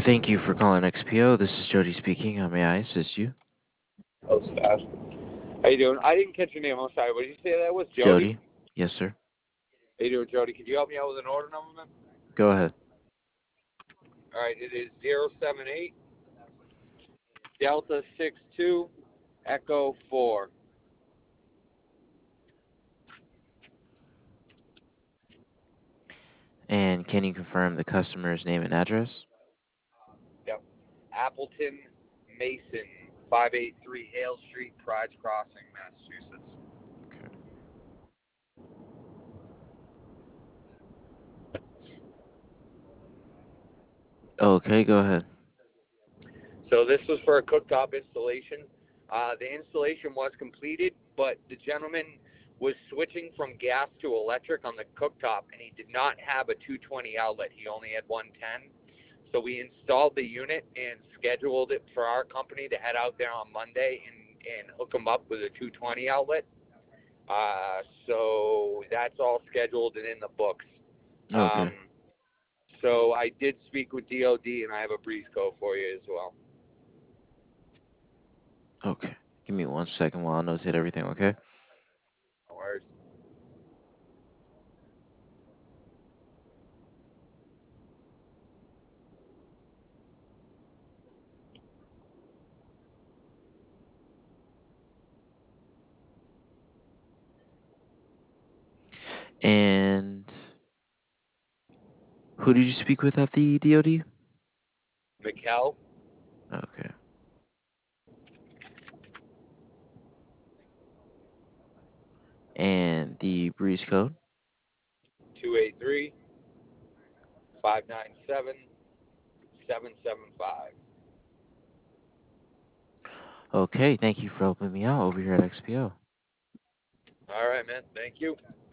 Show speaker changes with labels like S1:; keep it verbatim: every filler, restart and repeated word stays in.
S1: Thank you for calling X P O. This is Jody speaking. How may I assist you?
S2: Oh, fast. How you doing? I didn't catch your name. I'm sorry. What did you say that was? Jody?
S1: Jody? Yes, sir.
S2: How you doing, Jody? Could you help me out with an order number, man?
S1: Go ahead.
S2: All right, it is zero seven eight Delta six two Echo four.
S1: And can you confirm the customer's name and address?
S2: Yep. Appleton Mason, five eighty-three Hale Street, Pride's Crossing, Massachusetts.
S1: Okay. Okay, go ahead.
S2: So this was for a cooktop installation. Uh, the installation was completed, but the gentleman was switching from gas to electric on the cooktop, and he did not have a two twenty outlet. He only had one ten. So we installed the unit and scheduled it for our company to head out there on Monday and, and hook him up with a two twenty outlet. Uh, so that's all scheduled and in the books. Um,
S1: Okay.
S2: so I did speak with D O D, and I have a breeze code for you as well.
S1: Okay. Give me one second while I notate everything, okay?
S2: No worries.
S1: And who did you speak with at the D O D?
S2: Mikkel,
S1: Okay. And the breeze code?
S2: two eight three, five nine seven, seven seven five.
S1: Okay, thank you for helping me out over here at X P O.
S2: All right, man. Thank you.